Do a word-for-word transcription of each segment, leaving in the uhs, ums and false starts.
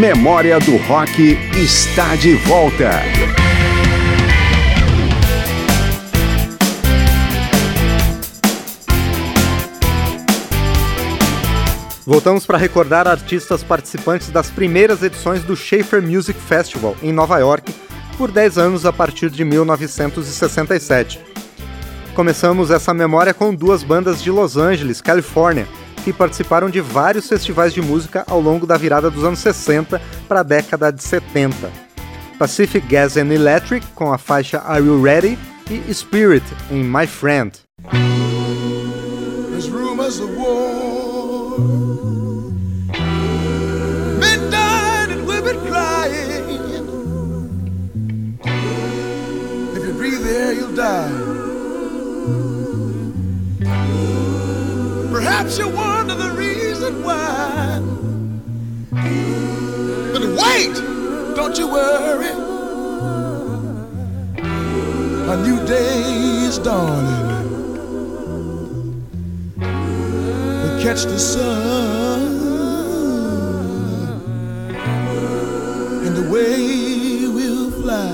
Memória do Rock está de volta. Voltamos para recordar artistas participantes das primeiras edições do Schaefer Music Festival, em Nova York, por dez anos a partir de mil novecentos e sessenta e sete. Começamos essa memória com duas bandas de Los Angeles, Califórnia, que participaram de vários festivais de música ao longo da virada dos anos sessenta para a década de setenta. Pacific Gas and Electric, com a faixa Are You Ready? E Spirit, em My Friend. There's rumors of war. Men died and women crying. If you breathe the air, you'll die. Perhaps you wonder the reason why. But wait, don't you worry. A new day is dawning. We'll catch the sun and away we'll fly.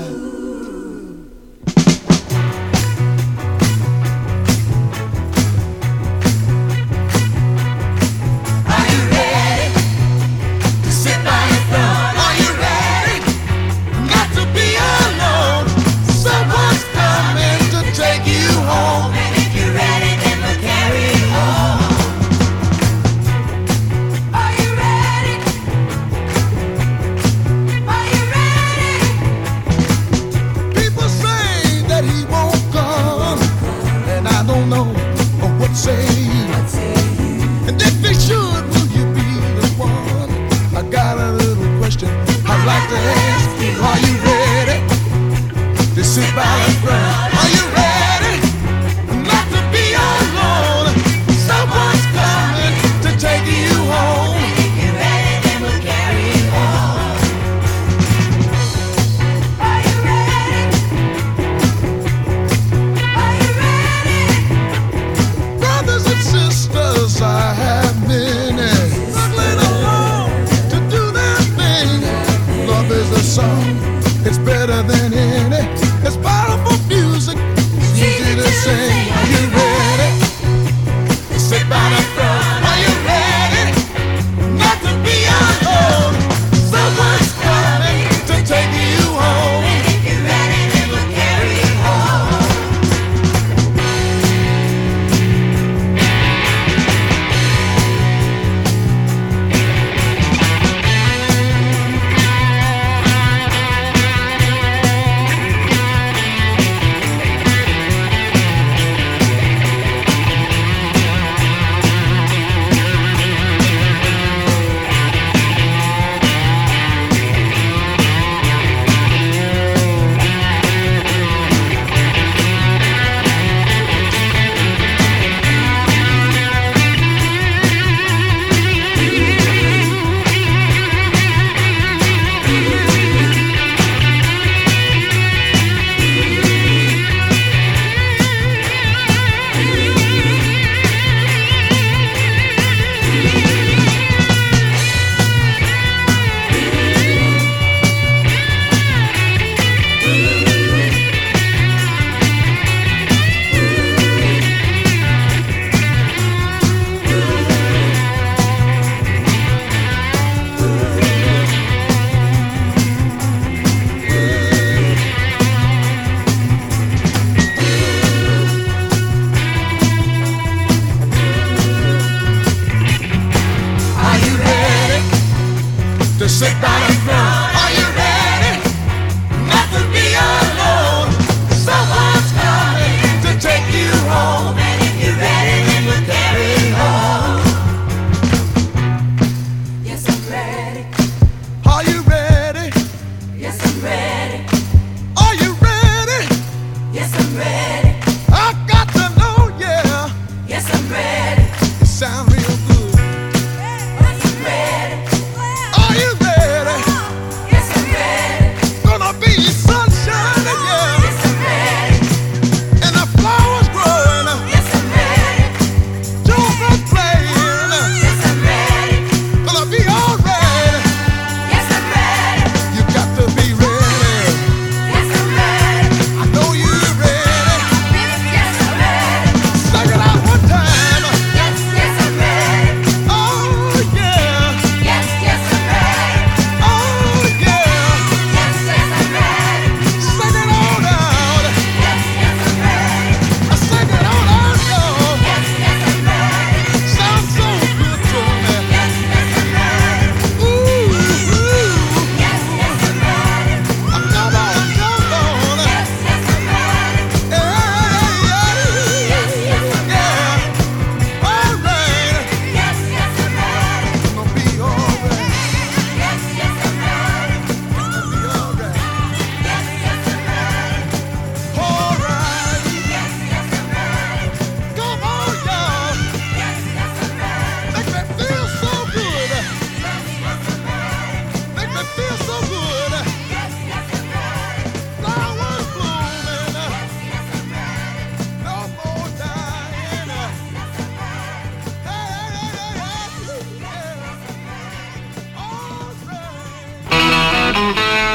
Sound real good. Are you ready?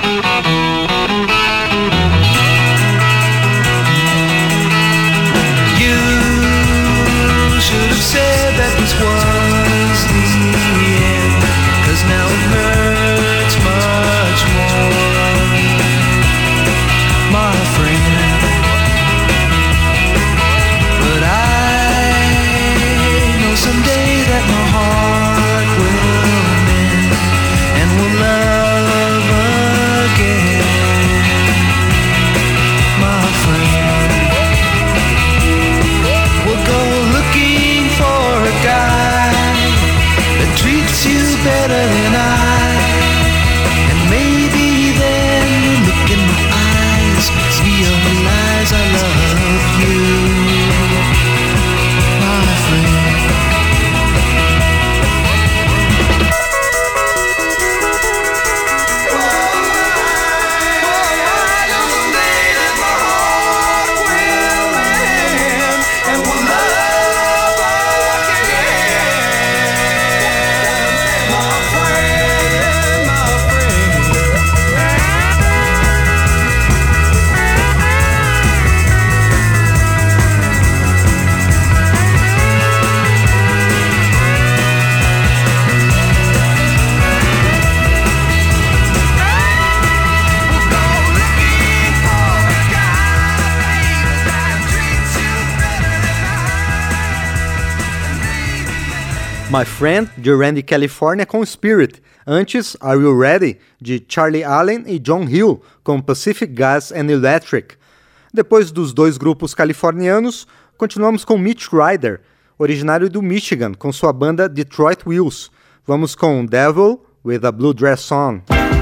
My Friend, de Randy California com Spirit. Antes, Are You Ready, de Charlie Allen e John Hill, com Pacific Gas and Electric. Depois dos dois grupos californianos, continuamos com Mitch Ryder, originário do Michigan, com sua banda Detroit Wheels. Vamos com Devil with a Blue Dress On.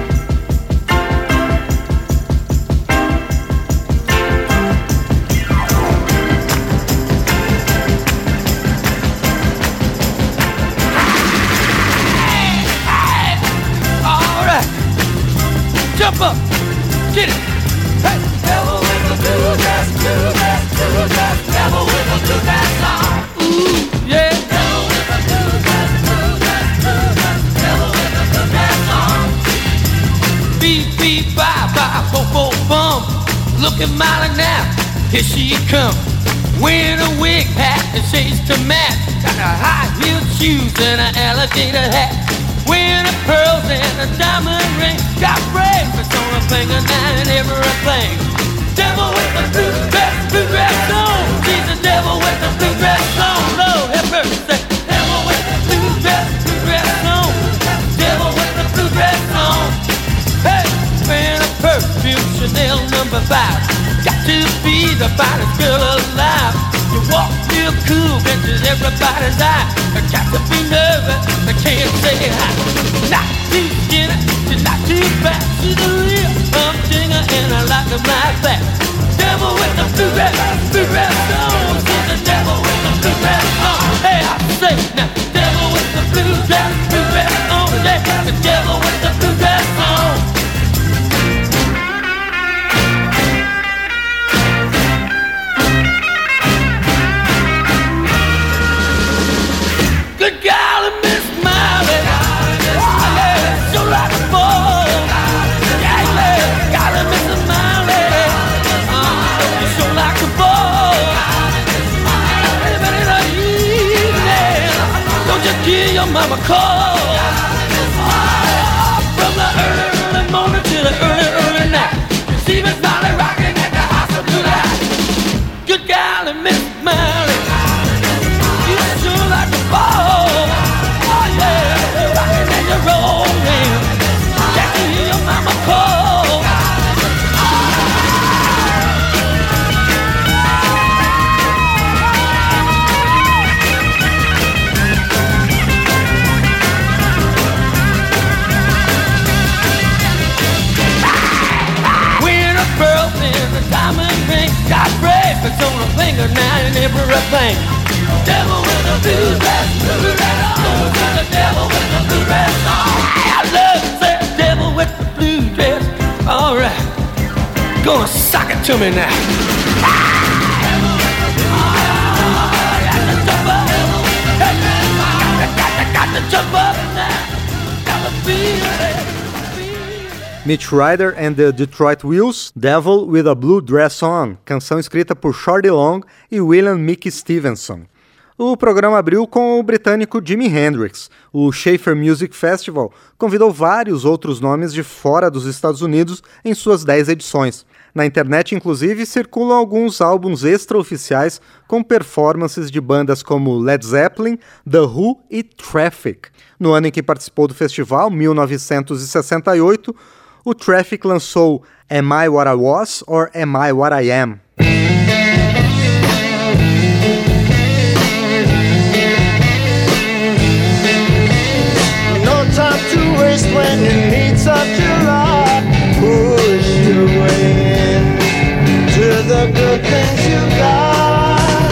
Jump up, get it. Hey, devil with the blue dress, blue dress, blue dress, devil with the blue dress on. Ooh, yeah. Devil with the blue dress, blue dress, blue dress, devil with the blue dress on. Beep, beep, bye, bye, bo, bo, bum. Looking mighty now, here she come. Wearing a wig hat and shades to match. Got a high-heeled shoes and an alligator hat. Wearing the pearls and a diamond ring. Got bracelets on her finger now and everything. Devil with the blue dress, blue dress on. She's the devil with the blue dress on. Lord have mercy. Devil with the blue dress, blue dress on. Devil with the blue dress on. Hey, wearing a perfume Chanel number five. Got to be the finest girl alive. You walk real cool, catches everybody's eye. I got to be nervous, I can't say hi. Not too skinny, she's not too fat. She's a real humdinger and I like her like that. Devil with the blue dress, blue dress on. She's the devil with the blue dress on. Hey, I say now, devil with the blue dress, blue dress on. Yeah, the devil with the blue dress on. Good golly, Miss Miley, oh yeah, so like a ball. Yeah, yeah, golly, Miss Miley, oh, you so like a ball. Even in the evening, don't you give your mama a call. Oh, from the early, early morning to the early, early night, you see Miss Miley rocking at the house of tonight. Good golly, Miss Miley, you sure like a ball. Oh yeah, rockin' and you're rolling. Can't you hear your mama call? Wearing a pearl and a diamond ring. Got bracelets on her finger now and everything. Devil with the blue dress, blue dress on. The devil with the blue dress on. I love that devil with the blue dress. All right, gonna sock it to me now. Devil with the blue dress. Oh, got to jump up. Hey, got to, got to, got to jump up now. Got to feel it. Mitch Ryder and the Detroit Wheels, Devil with a Blue Dress On, canção escrita por Shorty Long e William Mickey Stevenson. O programa abriu com o britânico Jimi Hendrix. O Schaefer Music Festival convidou vários outros nomes de fora dos Estados Unidos em suas dez edições. Na internet, inclusive, circulam alguns álbuns extraoficiais com performances de bandas como Led Zeppelin, The Who e Traffic. No ano em que participou do festival, mil novecentos e sessenta e oito, o Traffic lançou Am I What I Was or Am I What I Am? No time to waste when you need such a lot. Push your way in to the good things you got.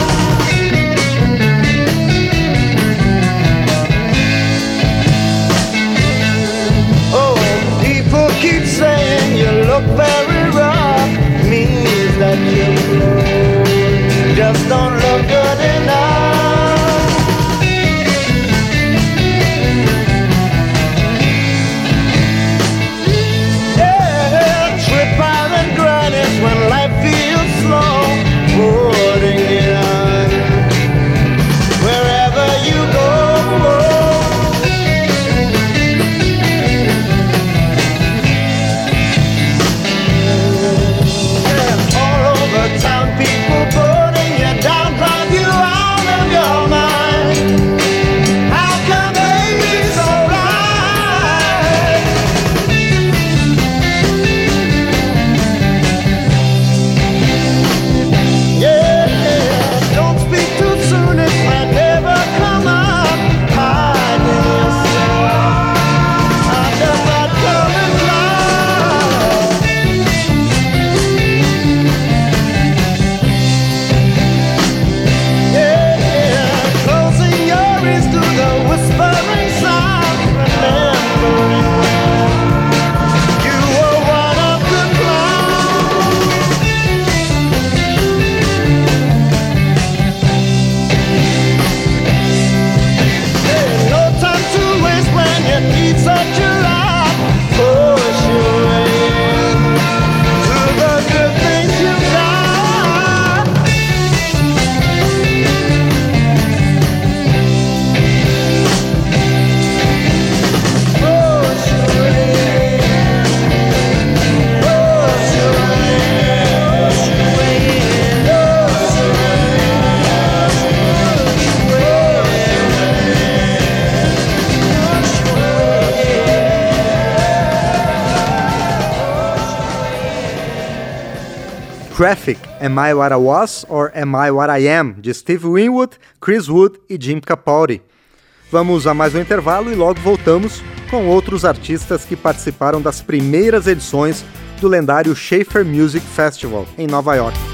Oh, people keep saying you look very rough. Means that you just don't look good enough. When life feels slow, putting it on wherever you go. Yeah, all over town, people putting you down, drive you out of your mind. How can they be so right? Traffic, Am I What I Was or Am I What I Am, de Steve Winwood, Chris Wood e Jim Capaldi. Vamos a mais um intervalo e logo voltamos com outros artistas que participaram das primeiras edições do lendário Schaefer Music Festival, em Nova York.